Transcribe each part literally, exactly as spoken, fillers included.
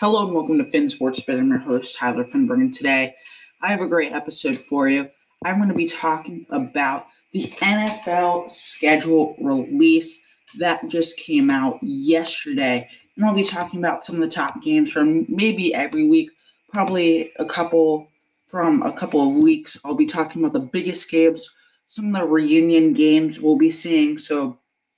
Hello and welcome to Finn Sports Bet. I'm your host, Tyler Finberg, and today I have a great episode for you. I'm going to be talking about the N F L schedule release that just came out yesterday. And I'll be talking about some of the top games from maybe every week, probably a couple from a couple of weeks. I'll be talking about the biggest games, some of the reunion games we'll be seeing. So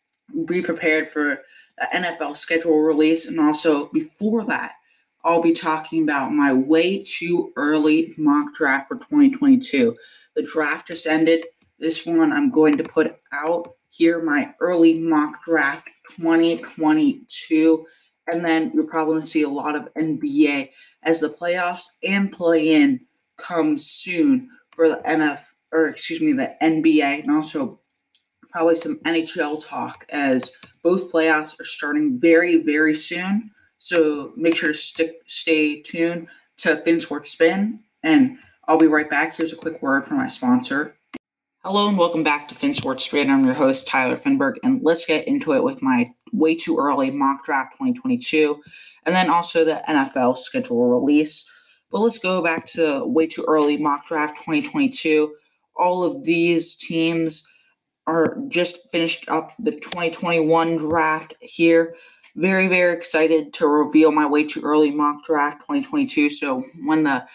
be prepared for the N F L schedule release. And also before that, I'll be talking about my way too early mock draft for twenty twenty-two. The draft just ended. This one I'm going to put out here, my early mock draft twenty twenty-two. And then you're probably going to see a lot of N B A as the playoffs and play-in come soon for the N F L, or excuse me, the N B A, and also probably some N H L talk as both playoffs are starting very, very soon. So make sure to stick, stay tuned to Finn Sports Spin, and I'll be right back. Here's a quick word from my sponsor. Hello and welcome back to Finn Sports Spin. I'm your host, Tyler Finberg, and let's get into it with my way too early mock draft twenty twenty-two, and then also the N F L schedule release. But let's go back to way too early mock draft twenty twenty-two. All of these teams are just finished up the twenty twenty-one draft here. Very, very excited to reveal my way too early mock draft twenty twenty-two. So when the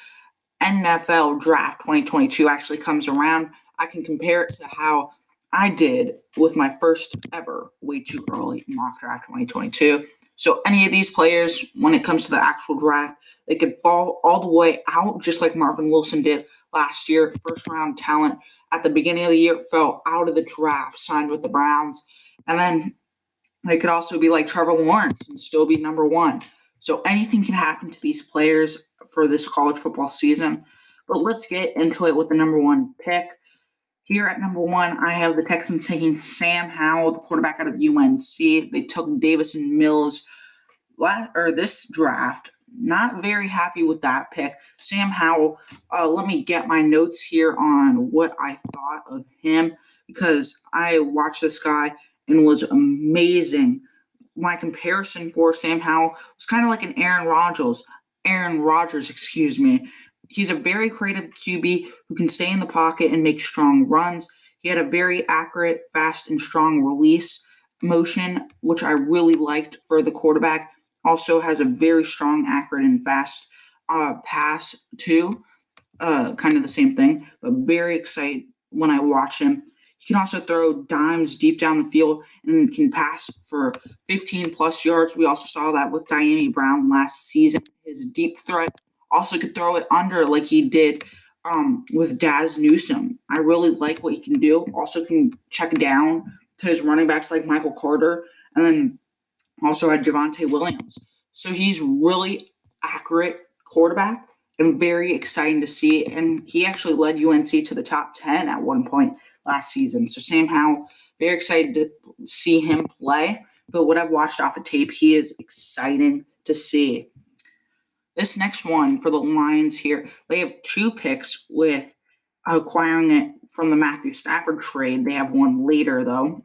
N F L draft twenty twenty-two actually comes around, I can compare it to how I did with my first ever way too early mock draft twenty twenty-two. So any of these players, when it comes to the actual draft, they could fall all the way out, just like Marvin Wilson did last year. First round talent at the beginning of the year fell out of the draft, signed with the Browns, and then they could also be like Trevor Lawrence and still be number one. So anything can happen to these players for this college football season. But let's get into it with the number one pick. Here at number one, I have the Texans taking Sam Howell, the quarterback out of U N C. They took Davis and Mills last, or this draft. Not very happy with that pick. Sam Howell, uh, let me get my notes here on what I thought of him, because I watched this guy and was amazing. My comparison for Sam Howell was kind of like an Aaron Rodgers. Aaron Rodgers, excuse me. He's a very creative Q B who can stay in the pocket and make strong runs. He had a very accurate, fast, and strong release motion, which I really liked for the quarterback. Also has a very strong, accurate, and fast uh, pass too. Uh, kind of the same thing, but very excited when I watch him. He can also throw dimes deep down the field and can pass for fifteen plus yards. We also saw that with Dyami Brown last season. His deep threat also could throw it under like he did um, with Daz Newsome. I really like what he can do. Also can check down to his running backs like Michael Carter, and then also had Javonte Williams. So he's really accurate quarterback and very exciting to see. And he actually led U N C to the top ten at one point last season. So Sam Howell, very excited to see him play. But what I've watched off of tape, he is exciting to see. This next one for the Lions here, they have two picks with acquiring it from the Matthew Stafford trade. They have one later, though.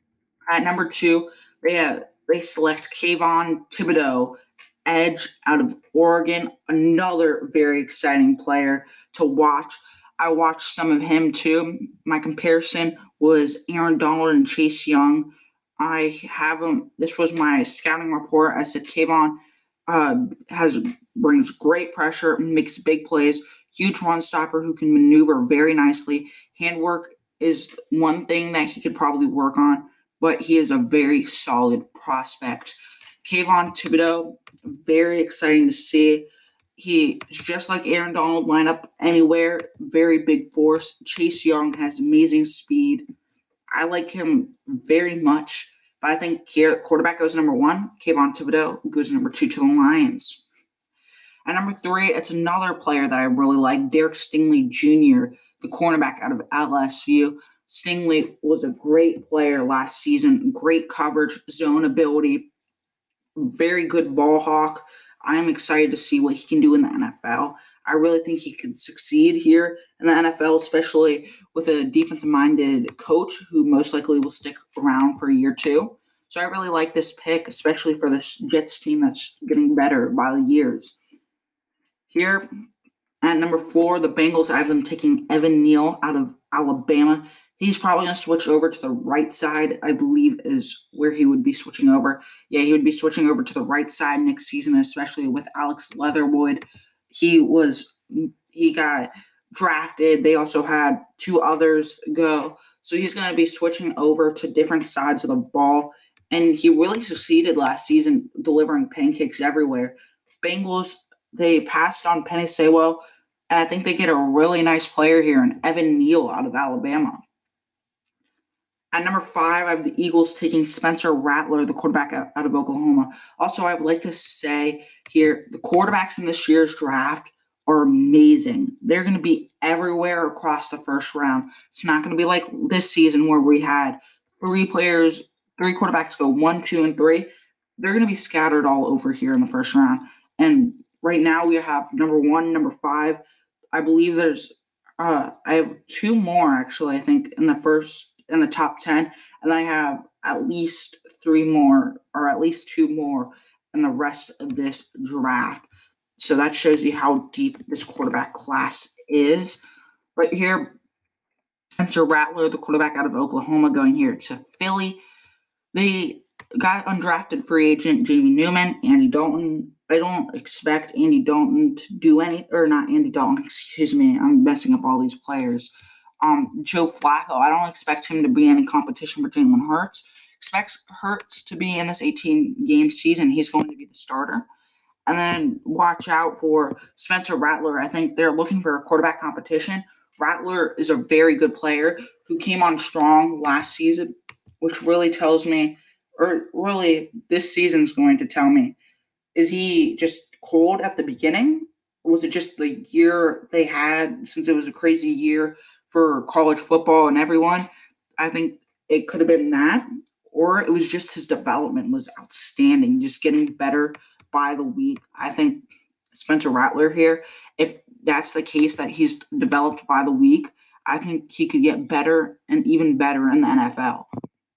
At number two, they have they select Kayvon Thibodeaux, edge out of Oregon, another very exciting player to watch. I watched some of him too. My comparison was Aaron Donald and Chase Young. I have him. This was my scouting report. I said Kayvon uh, has brings great pressure, makes big plays, huge run stopper who can maneuver very nicely. Handwork is one thing that he could probably work on, but he is a very solid prospect. Kayvon Thibodeaux, very exciting to see. He is just like Aaron Donald, line up anywhere, very big force. Chase Young has amazing speed. I like him very much, but I think here quarterback goes number one. Kayvon Thibodeaux goes number two to the Lions. At number three, it's another player that I really like, Derek Stingley Junior, the cornerback out of L S U. Stingley was a great player last season, great coverage, zone ability, very good ball hawk. I am excited to see what he can do in the N F L. I really think he could succeed here in the N F L, especially with a defensive-minded coach who most likely will stick around for a year or two. So I really like this pick, especially for this Jets team that's getting better by the years. Here at number four, the Bengals, I have them taking Evan Neal out of Alabama. He's probably going to switch over to the right side, I believe, is where he would be switching over. Yeah, he would be switching over to the right side next season, especially with Alex Leatherwood. He was, he got drafted. They also had two others go. So he's going to be switching over to different sides of the ball. And he really succeeded last season, delivering pancakes everywhere. Bengals, they passed on Penei Sewell, and I think they get a really nice player here in Evan Neal out of Alabama. At number five, I have the Eagles taking Spencer Rattler, the quarterback out, out of Oklahoma. Also, I would like to say here, the quarterbacks in this year's draft are amazing. They're going to be everywhere across the first round. It's not going to be like this season where we had three players, three quarterbacks go one, two, and three. They're going to be scattered all over here in the first round. And right now we have number one, number five. I believe there's, uh, I have two more actually, I think, in the first, in the top ten. And then I have at least three more, or at least two more in the rest of this draft. So that shows you how deep this quarterback class is. Right here, Spencer Rattler, the quarterback out of Oklahoma, going here to Philly. They got undrafted free agent Jamie Newman, Andy Dalton. I don't expect Andy Dalton to do any, or not Andy Dalton, excuse me. I'm messing up all these players. Um, Joe Flacco, I don't expect him to be in competition for Jalen Hurts. Expect Hurts to be in this eighteen-game season. He's going to be the starter. And then watch out for Spencer Rattler. I think they're looking for a quarterback competition. Rattler is a very good player who came on strong last season, which really tells me, or really this season's going to tell me, is he just cold at the beginning? Or was it just the year they had, since it was a crazy year for college football and everyone? I think it could have been that, or it was just his development was outstanding, just getting better by the week. I think Spencer Rattler here, if that's the case that he's developed by the week, I think he could get better and even better in the N F L.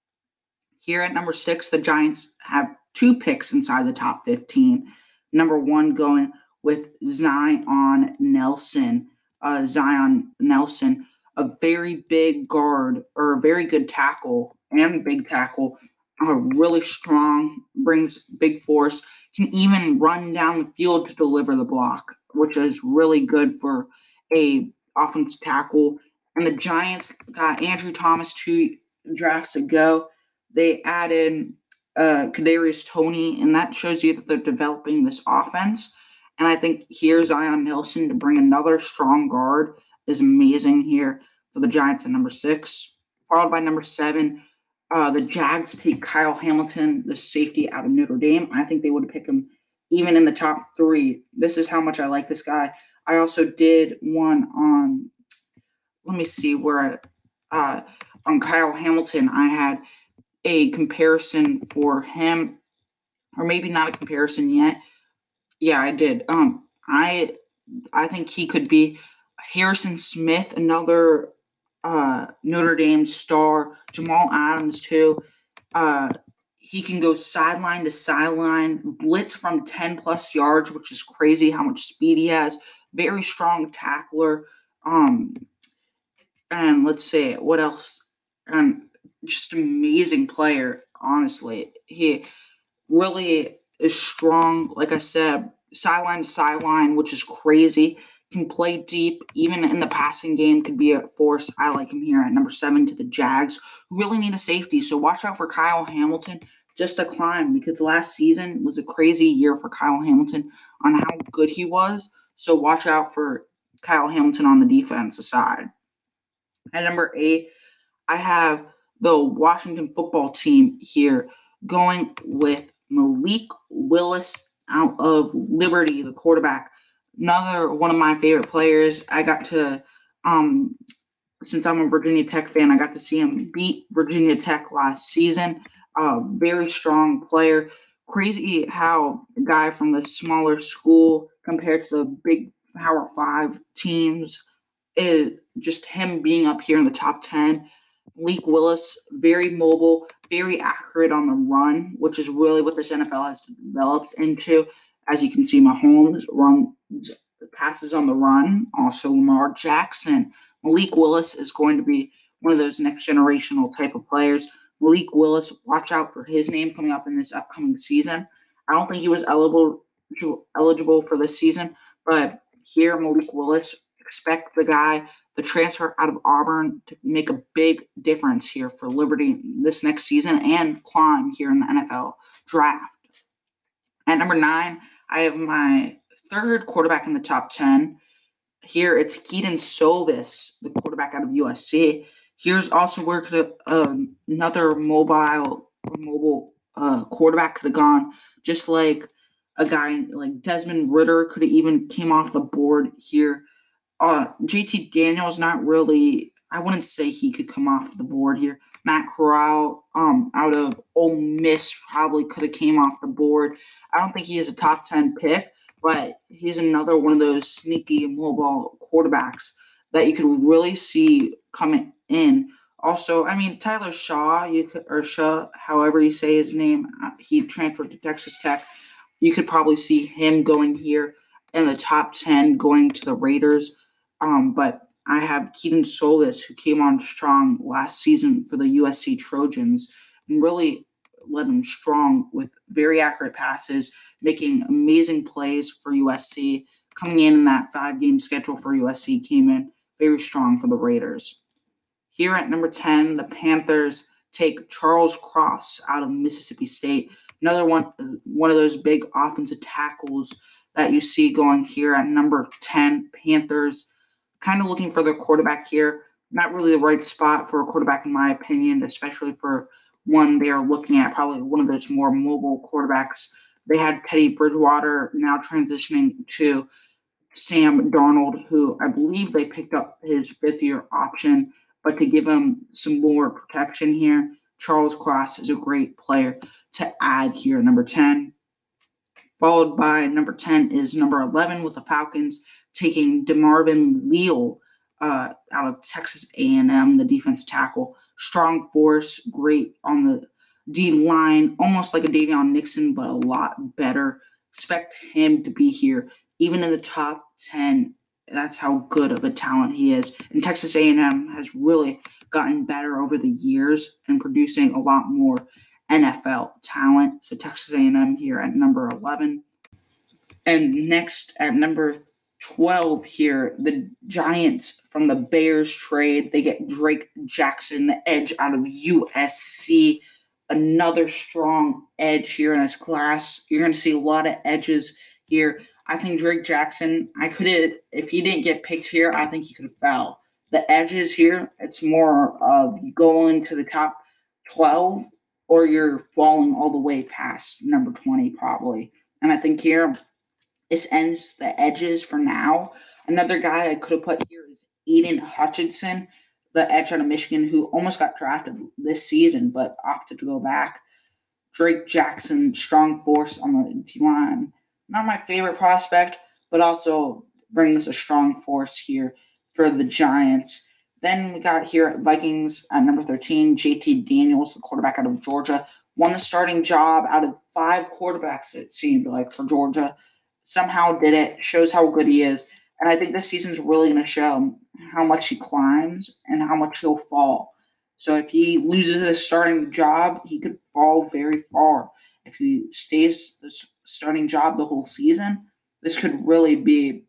Here at number six, the Giants have two picks inside the top fifteen. Number one going with Zion Nelson. Uh, Zion Nelson, a very big guard, or a very good tackle and big tackle, uh, really strong, brings big force, can even run down the field to deliver the block, which is really good for a offensive tackle. And the Giants got Andrew Thomas two drafts ago. They added uh, Kadarius Toney, and that shows you that they're developing this offense. And I think here Zion Nelson to bring another strong guard is amazing here for the Giants at number six. Followed by number seven, uh, the Jags take Kyle Hamilton, the safety out of Notre Dame. I think they would pick him even in the top three. This is how much I like this guy. I also did one on, let me see, where uh, on Kyle Hamilton, I had a comparison for him, or maybe not a comparison yet. Yeah, I did. Um, I I think he could be Harrison Smith, another uh, Notre Dame star. Jamal Adams too. Uh, he can go sideline to sideline, blitz from ten plus yards, which is crazy how much speed he has. Very strong tackler. Um, and let's see what else. Um, just amazing player. Honestly, he really is strong. Like I said, sideline to sideline, which is crazy. Can play deep, even in the passing game, could be a force. I like him here at number seven to the Jags, who really need a safety. So watch out for Kyle Hamilton just to climb, because last season was a crazy year for Kyle Hamilton on how good he was. So watch out for Kyle Hamilton on the defensive side. At number eight, I have the Washington football team here going with Malik Willis out of Liberty, the quarterback. Another one of my favorite players. I got to, um, since I'm a Virginia Tech fan, I got to see him beat Virginia Tech last season. Uh, very strong player. Crazy how a guy from the smaller school compared to the big Power Five teams, is just him being up here in the top ten. Malik Willis, very mobile, very accurate on the run, which is really what this N F L has developed into. As you can see, Mahomes run passes on the run. Also, Lamar Jackson. Malik Willis is going to be one of those next generational type of players. Malik Willis, watch out for his name coming up in this upcoming season. I don't think he was eligible eligible for this season, but here, Malik Willis, expect the guy, the transfer out of Auburn, to make a big difference here for Liberty this next season and climb here in the N F L draft. At number nine, I have my third quarterback in the top ten. Here, it's Kedon Slovis, the quarterback out of U S C. Here's also where could uh, another mobile mobile uh, quarterback could have gone, just like a guy like Desmond Ridder could have even came off the board here. Uh, J T Daniels, not really. I wouldn't say he could come off the board here. Matt Corral, um, out of Ole Miss, probably could have came off the board. I don't think he is a top ten pick, but he's another one of those sneaky mobile quarterbacks that you could really see coming in. Also, I mean, Tyler Shaw, you could, or Shaw, however you say his name, he transferred to Texas Tech. You could probably see him going here in the top ten, going to the Raiders. Um, but I have Kedon Slovis, who came on strong last season for the U S C Trojans and really led them strong with very accurate passes, making amazing plays for U S C. Coming in in that five-game schedule for U S C, came in very strong for the Raiders. Here at number ten, the Panthers take Charles Cross out of Mississippi State. Another one, one of those big offensive tackles that you see going here at number ten, Panthers. Kind of looking for their quarterback here. Not really the right spot for a quarterback, in my opinion, especially for one they are looking at, probably one of those more mobile quarterbacks. They had Teddy Bridgewater, now transitioning to Sam Darnold, who I believe they picked up his fifth-year option. But to give him some more protection here, Charles Cross is a great player to add here, number ten. Followed by number ten is number eleven with the Falcons, taking DeMarvin Leal uh, out of Texas A and M, the defensive tackle. Strong force, great on the D-line, almost like a Davion Nixon, but a lot better. Expect him to be here, even in the top ten. That's how good of a talent he is. And Texas A and M has really gotten better over the years and producing a lot more N F L talent. So Texas A and M here at number eleven. And next at number twelve here, the Giants from the Bears trade. They get Drake Jackson, the edge out of U S C. Another strong edge here in this class. You're going to see a lot of edges here. I think Drake Jackson, I could have, if he didn't get picked here, I think he could have fell. The edges here, it's more of you go into the top twelve or you're falling all the way past number twenty probably. And I think here, this ends the edges for now. Another guy I could have put here is Aiden Hutchinson, the edge out of Michigan, who almost got drafted this season but opted to go back. Drake Jackson, strong force on the D-line. Not my favorite prospect, but also brings a strong force here for the Giants. Then we got here at Vikings at number thirteen, J T Daniels, the quarterback out of Georgia. Won the starting job out of five quarterbacks, it seemed like, for Georgia. Somehow did it. Shows how good he is. And I think this season's really going to show how much he climbs and how much he'll fall. So if he loses his starting job, he could fall very far. If he stays the starting job the whole season, this could really be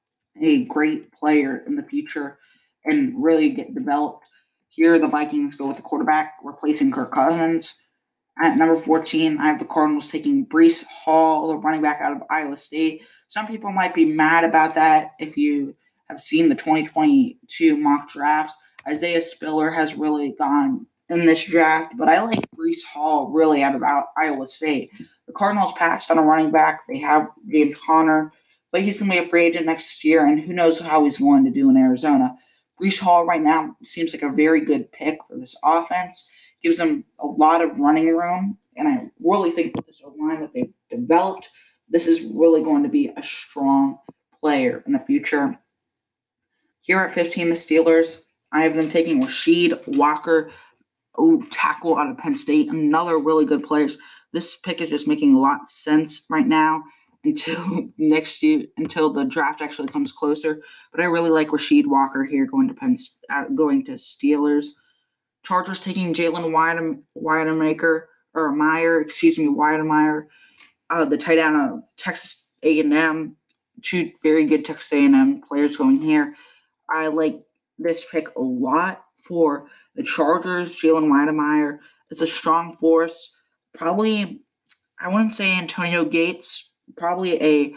a great player in the future and really get developed. Here, the Vikings go with the quarterback, replacing Kirk Cousins. At number fourteen, I have the Cardinals taking Breece Hall, the running back out of Iowa State. Some people might be mad about that if you have seen the twenty twenty-two mock drafts. Isaiah Spiller has really gone in this draft, but I like Breece Hall really out of Iowa State. The Cardinals passed on a running back. They have James Conner, but he's going to be a free agent next year, and who knows how he's going to do in Arizona. Breece Hall right now seems like a very good pick for this offense. Gives them a lot of running room, and I really think with this O-line that they've developed, this is really going to be a strong player in the future. Here at fifteen, the Steelers. I have them taking Rasheed Walker, ooh, tackle out of Penn State, another really good player. This pick is just making a lot of sense right now until next year, until the draft actually comes closer. But I really like Rasheed Walker here going to Penn, uh, going to Steelers. Chargers taking Jalen Wydermaker or Meyer, excuse me, Wydermeyer, uh, the tight end of Texas A and M. Two very good Texas A and M players going here. I like this pick a lot for the Chargers. Jalen Wydermeyer is a strong force. Probably, I wouldn't say Antonio Gates. Probably a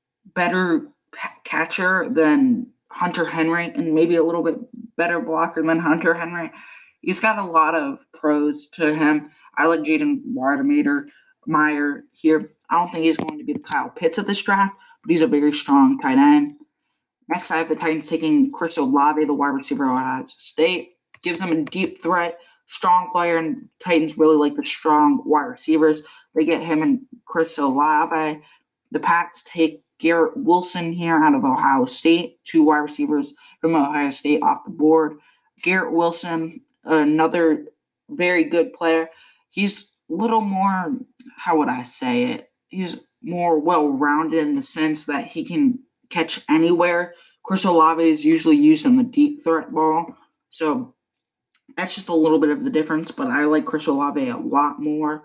better catcher than Hunter Henry, and maybe a little bit better blocker than Hunter Henry. He's got a lot of pros to him. I like Jaden Wydermeyer Meyer here. I don't think he's going to be the Kyle Pitts of this draft, but he's a very strong tight end. Next, I have the Titans taking Chris Olave, the wide receiver at Ohio State. Gives them a deep threat, strong player, and Titans really like the strong wide receivers. They get him and Chris Olave. The Pats take Garrett Wilson here out of Ohio State. Two wide receivers from Ohio State off the board. Garrett Wilson, another very good player. He's a little more, how would I say it? He's more well-rounded in the sense that he can catch anywhere. Chris Olave is usually used on the deep threat ball. So that's just a little bit of the difference, but I like Chris Olave a lot more.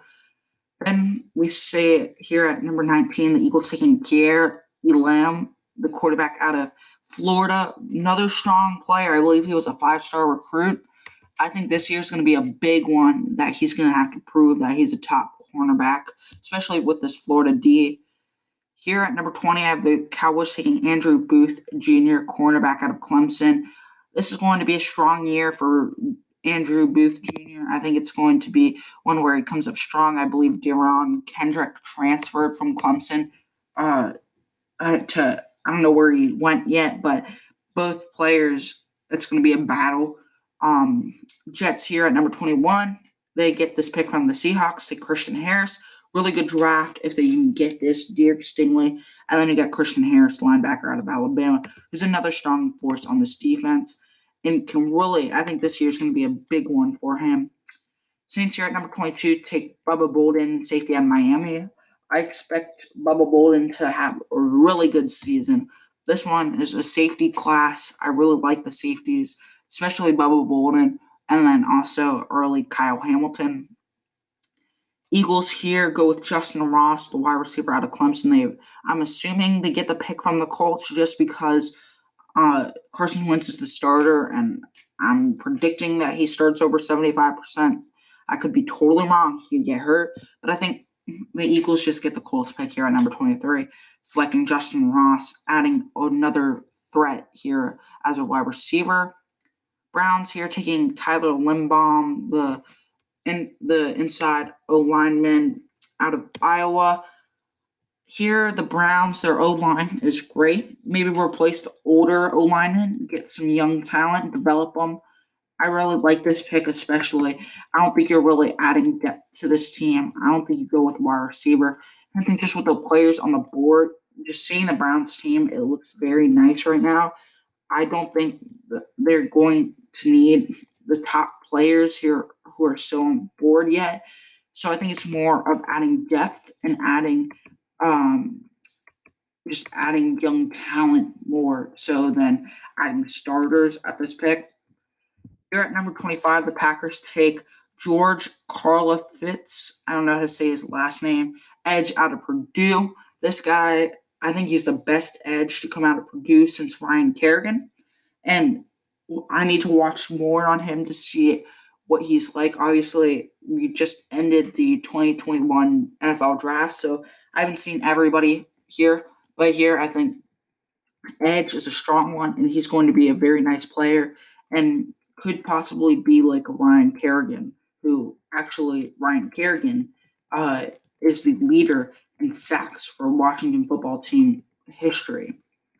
Then we say here at number nineteen, the Eagles taking Kaiir Elam, the quarterback out of Florida. Another strong player. I believe he was a five-star recruit. I think this year is going to be a big one that he's going to have to prove that he's a top cornerback, especially with this Florida D. Here at number twenty, I have the Cowboys taking Andrew Booth Junior, cornerback out of Clemson. This is going to be a strong year for Andrew Booth Junior I think it's going to be one where he comes up strong. I believe Deron Kendrick transferred from Clemson uh, uh, to, I don't know where he went yet, but both players, it's going to be a battle. Um, Jets here at number twenty-one, they get this pick from the Seahawks to Christian Harris. Really good draft if they can get this, Derek Stingley. And then you got Christian Harris, linebacker out of Alabama, who's another strong force on this defense. And can really, I think this year is going to be a big one for him. Saints here at number twenty-two take Bubba Bolden, safety out of Miami. I expect Bubba Bolden to have a really good season. This one is a safety class. I really like the safeties, especially Bubba Bolden, and then also early Kyle Hamilton. Eagles here go with Justin Ross, the wide receiver out of Clemson. They, I'm assuming they get the pick from the Colts just because uh, Carson Wentz is the starter, and I'm predicting that he starts over seventy-five percent. I could be totally wrong. He could get hurt, but I think the Eagles just get the Colts pick here at number twenty-three, selecting Justin Ross, adding another threat here as a wide receiver. Browns here taking Tyler Limbaum, the in the inside O-lineman out of Iowa. Here, the Browns, their O-line is great. Maybe replace the older O-lineman, get some young talent, develop them. I really like this pick especially. I don't think you're really adding depth to this team. I don't think you go with wide receiver. I think just with the players on the board, just seeing the Browns team, it looks very nice right now. I don't think they're going to need the top players here who are still on board yet. So I think it's more of adding depth and adding um, just adding young talent more so than adding starters at this pick. Here at number twenty-five, the Packers take George Karlaftis. I don't know how to say his last name. Edge out of Purdue. This guy, I think he's the best edge to come out of Purdue since Ryan Kerrigan. And I need to watch more on him to see what he's like. Obviously, we just ended the twenty twenty-one N F L draft, so I haven't seen everybody here. But here, I think Edge is a strong one, and he's going to be a very nice player and could possibly be like a Ryan Kerrigan, who actually, Ryan Kerrigan uh, is the leader in sacks for Washington football team history.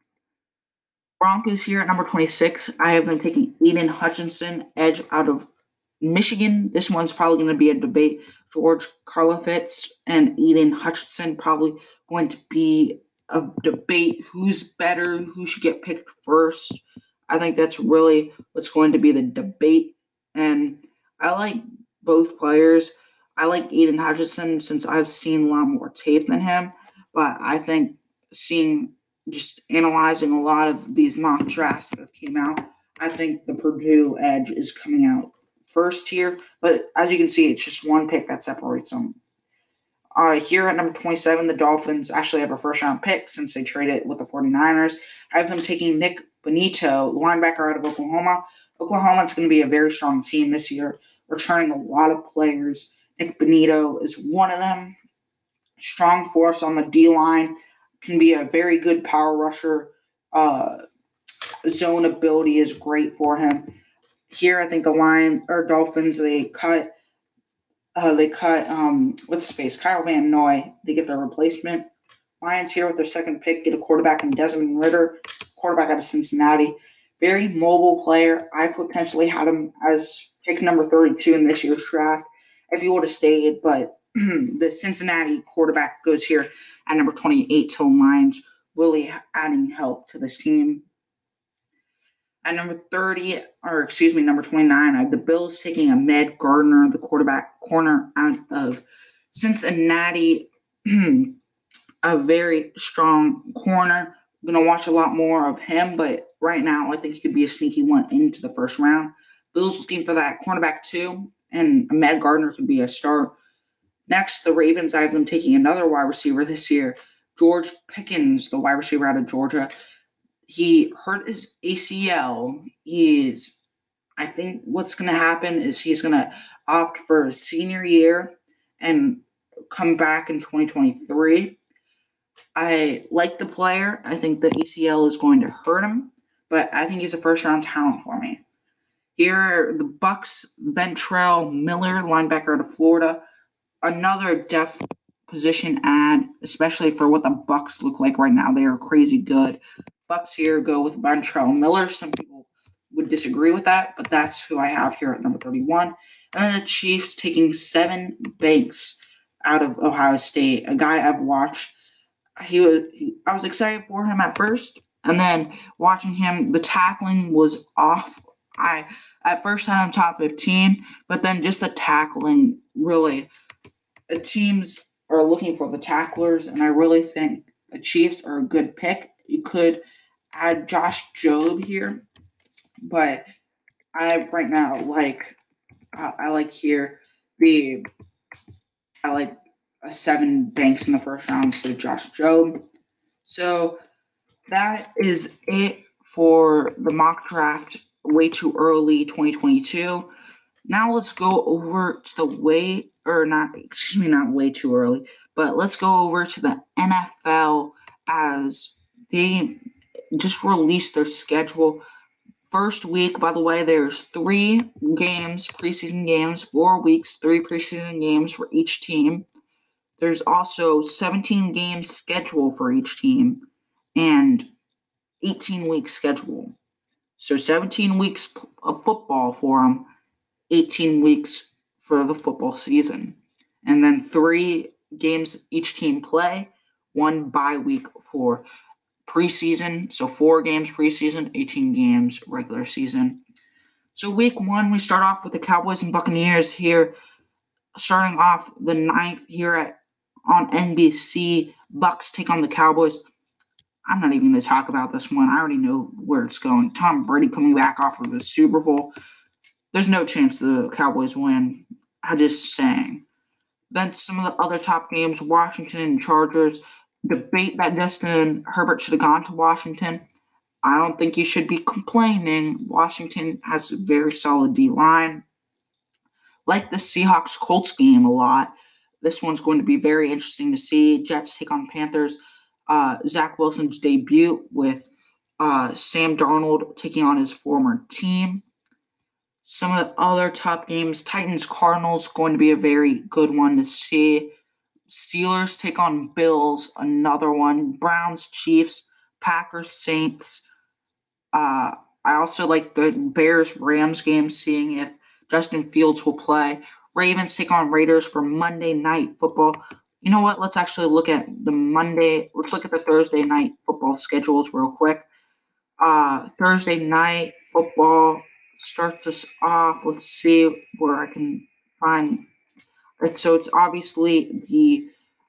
Broncos here at number twenty-six. I have them taking Aiden Hutchinson, edge out of Michigan. This one's probably going to be a debate. George Karlaftis and Aiden Hutchinson probably going to be a debate. Who's better? Who should get picked first? I think that's really what's going to be the debate. And I like both players. I like Aiden Hutchinson since I've seen a lot more tape than him. But I think seeing, just analyzing a lot of these mock drafts that have came out, I think the Purdue edge is coming out first here. But as you can see, it's just one pick that separates them. Uh, here at number twenty-seven, the Dolphins actually have a first-round pick since they traded with the 49ers. I have them taking Nick Bonito, linebacker out of Oklahoma. Oklahoma is going to be a very strong team this year, returning a lot of players. Nick Bonito is one of them. Strong force on the D-line, can be a very good power rusher. Uh, zone ability is great for him. Here, I think the Lion or Dolphins, they cut Uh, they cut, um, what's his face, Kyle Van Noy. They get their replacement. Lions here with their second pick get a quarterback in Desmond Ridder, quarterback out of Cincinnati. Very mobile player. I potentially had him as pick number thirty-two in this year's draft if he would have stayed, but the Cincinnati quarterback goes here at number twenty-eight to the Lions, really adding help to this team. At number thirty, or excuse me, number twenty-nine, I have the Bills taking Ahmed Gardner, the quarterback corner out of Cincinnati. A very strong corner. I'm going to watch a lot more of him, but right now I think he could be a sneaky one into the first round. Bills looking for that cornerback too, and Ahmed Gardner could be a start. Next, the Ravens, I have them taking another wide receiver this year, George Pickens, the wide receiver out of Georgia. He hurt his A C L. He's, I think what's going to happen is he's going to opt for a senior year and come back in twenty twenty-three. I like the player. I think the A C L is going to hurt him, but I think he's a first-round talent for me. Here are the Bucs, Ventrell Miller, linebacker out of Florida. Another depth position add, especially for what the Bucs look like right now. They are crazy good. Bucs here go with Ventrell Miller. Some people would disagree with that, but that's who I have here at number thirty-one. And then the Chiefs taking Sevyn Banks out of Ohio State, a guy I've watched. He was, he, I was excited for him at first, and then watching him, the tackling was off. I at first had him top fifteen, but then just the tackling really, the teams are looking for the tacklers, and I really think the Chiefs are a good pick. You could add Josh Jobe here, but I right now like uh, I like here the I like a Sevyn Banks in the first round instead of Josh Jobe. So that is it for the mock draft. Way too early, twenty twenty-two. Now let's go over to the way or not. Excuse me, not way too early, but let's go over to the N F L as they just released their schedule. First week, by the way, there's three games, preseason games, four weeks, three preseason games for each team. There's also seventeen games scheduled for each team and eighteen week schedule. So seventeen weeks of football for them, eighteen weeks for the football season. And then three games each team play, one bye week for preseason, so four games preseason, eighteen games regular season. So week one, we start off with the Cowboys and Buccaneers here, starting off the ninth here at on N B C. Bucs take on the Cowboys. I'm not even going to talk about this one. I already know where it's going. Tom Brady coming back off of the Super Bowl. There's no chance the Cowboys win. I'm just saying. Then some of the other top games, Washington and Chargers. Debate that Justin Herbert should have gone to Washington. I don't think you should be complaining. Washington has a very solid D-line. Like the Seahawks-Colts game a lot. This one's going to be very interesting to see. Jets take on Panthers. Uh, Zach Wilson's debut with uh, Sam Darnold taking on his former team. Some of the other top games, Titans-Cardinals, going to be a very good one to see. Steelers take on Bills, another one. Browns, Chiefs, Packers, Saints. Uh, I also like the Bears-Rams game, seeing if Justin Fields will play. Ravens take on Raiders for Monday Night Football. You know what? Let's actually look at the Monday. Let's look at the Thursday Night Football schedules real quick. Uh, Thursday night football starts us off. Let's see where I can find it. So it's obviously the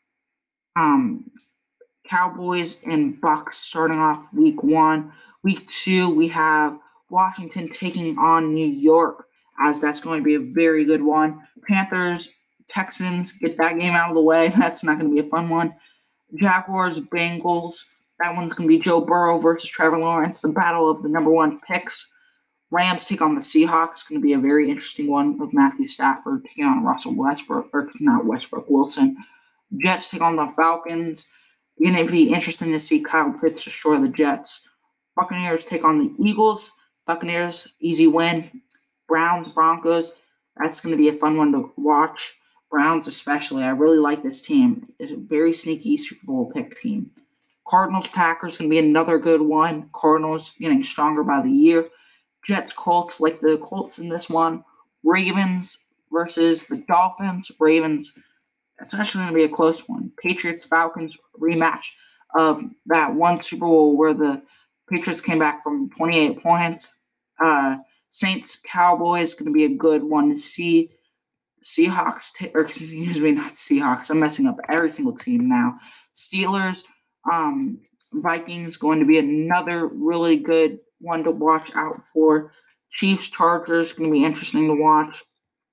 um, Cowboys and Bucks starting off week one. Week two, we have Washington taking on New York, as that's going to be a very good one. Panthers, Texans, get that game out of the way. That's not going to be a fun one. Jaguars, Bengals. That one's going to be Joe Burrow versus Trevor Lawrence, the battle of the number one picks. Rams take on the Seahawks. Going to be a very interesting one with Matthew Stafford taking on Russell Westbrook, or not Westbrook, Wilson. Jets take on the Falcons. Going to be interesting to see Kyle Pitts destroy the Jets. Buccaneers take on the Eagles. Buccaneers, easy win. Browns, Broncos. That's going to be a fun one to watch. Browns especially. I really like this team. It's a very sneaky Super Bowl pick team. Cardinals, Packers going to be another good one. Cardinals getting stronger by the year. Jets, Colts, like the Colts in this one. Ravens versus the Dolphins. Ravens, that's actually going to be a close one. Patriots, Falcons, rematch of that one Super Bowl where the Patriots came back from twenty-eight points. Uh, Saints, Cowboys, going to be a good one to see. Seahawks, t- or excuse me, not Seahawks. I'm messing up every single team now. Steelers, um, Vikings, going to be another really good one to watch out for. Chiefs, Chargers, going to be interesting to watch.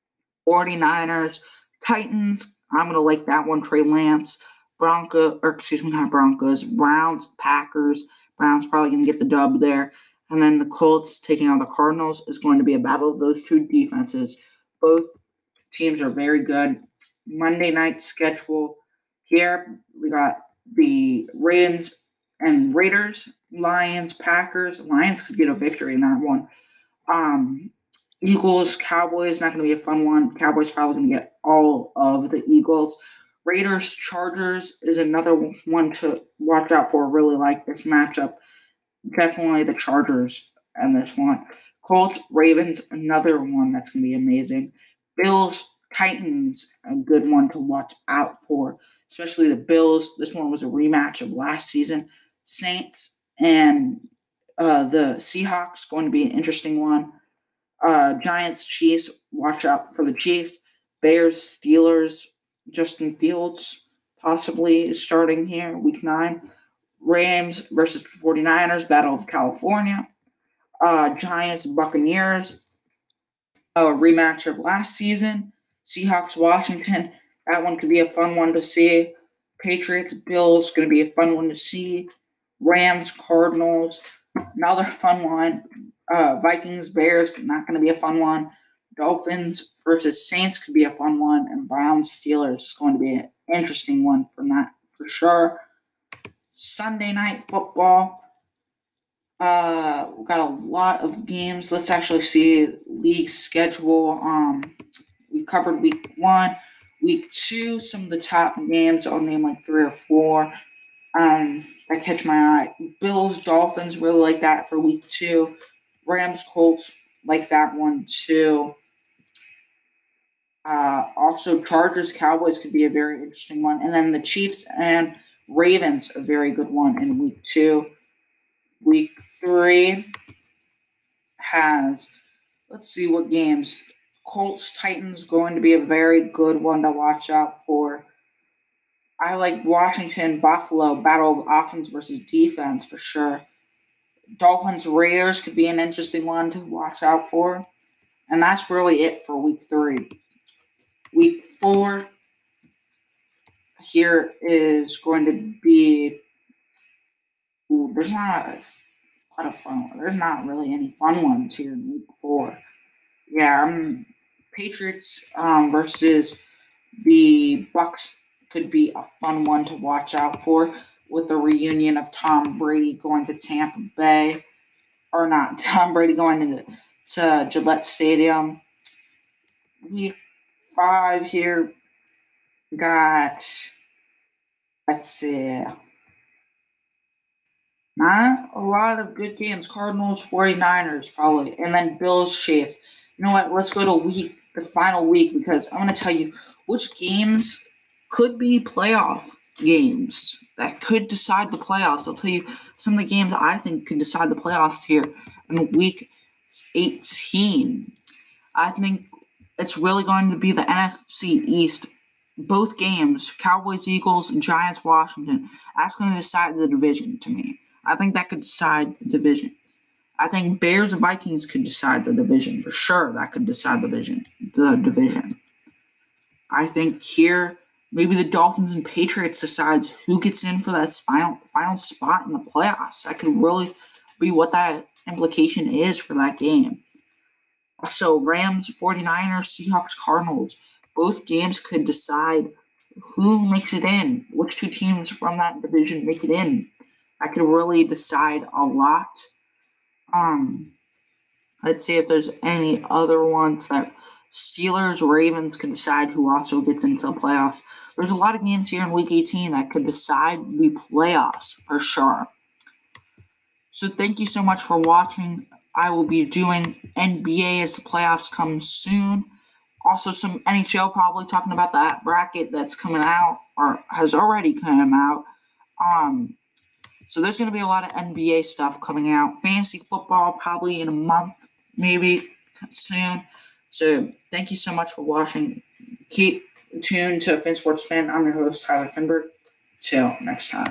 49ers, Titans, I'm going to like that one. Trey Lance, Broncos, or excuse me, not Broncos, Browns, Packers. Browns probably going to get the dub there. And then the Colts taking on the Cardinals is going to be a battle of those two defenses. Both teams are very good. Monday night schedule here, we got the Ravens and Raiders, Lions, Packers. Lions could get a victory in that one. Um, Eagles, Cowboys, not going to be a fun one. Cowboys probably going to get all of the Eagles. Raiders, Chargers is another one to watch out for. Really like this matchup. Definitely the Chargers and this one. Colts, Ravens, another one that's going to be amazing. Bills, Titans, a good one to watch out for, especially the Bills. This one was a rematch of last season. Saints and uh, the Seahawks, going to be an interesting one. Uh, Giants, Chiefs, watch out for the Chiefs. Bears, Steelers, Justin Fields possibly starting here, week nine. Rams versus 49ers, Battle of California. Uh, Giants, Buccaneers, a rematch of last season. Seahawks, Washington, that one could be a fun one to see. Patriots, Bills, going to be a fun one to see. Rams, Cardinals, another fun one. Uh, Vikings, Bears, not going to be a fun one. Dolphins versus Saints could be a fun one. And Browns, Steelers is going to be an interesting one for that for sure. Sunday night football. Uh, we've got a lot of games. Let's actually see league schedule. Um, we covered week one, week two. Some of the top games. I'll name like three or four. Um, that catch my eye. Bills, Dolphins, really like that for week two. Rams, Colts, like that one too. Uh, also, Chargers, Cowboys could be a very interesting one. And then the Chiefs and Ravens, a very good one in week two. Week three has, let's see what games. Colts, Titans, going to be a very good one to watch out for. I like Washington, Buffalo, battle of offense versus defense for sure. Dolphins, Raiders could be an interesting one to watch out for. And that's really it for week three. Week four, here is going to be, ooh, there's not a lot of fun. There's not really any fun ones here in week four. Yeah, um, Patriots um, versus the Bucks could be a fun one to watch out for, with the reunion of Tom Brady going to Tampa Bay, or not, Tom Brady going to, to Gillette Stadium. Week five here got, let's see, not a lot of good games. Cardinals, 49ers probably, and then Bills, Chiefs. You know what? Let's go to week, the final week, because I'm going to tell you which games could be playoff games that could decide the playoffs. I'll tell you some of the games I think could decide the playoffs here in week eighteen. I think it's really going to be the N F C East. Both games, Cowboys, Eagles, and Giants, Washington, that's going to decide the division to me. I think that could decide the division. I think Bears and Vikings could decide the division. For sure, that could decide the division. The division. I think here, maybe the Dolphins and Patriots decides who gets in for that final, final spot in the playoffs. That could really be what that implication is for that game. Also, Rams, 49ers, Seahawks, Cardinals. Both games could decide who makes it in, which two teams from that division make it in. That could really decide a lot. Um, let's see if there's any other ones that Steelers, Ravens can decide who also gets into the playoffs. There's a lot of games here in Week eighteen that could decide the playoffs for sure. So thank you so much for watching. I will be doing N B A as the playoffs come soon. Also, some N H L, probably talking about that bracket that's coming out or has already come out. Um, so there's going to be a lot of N B A stuff coming out. Fantasy football probably in a month, maybe soon. So thank you so much for watching. Keep tuned to FinSports Spin. I'm your host, Tyler Finberg. Till next time.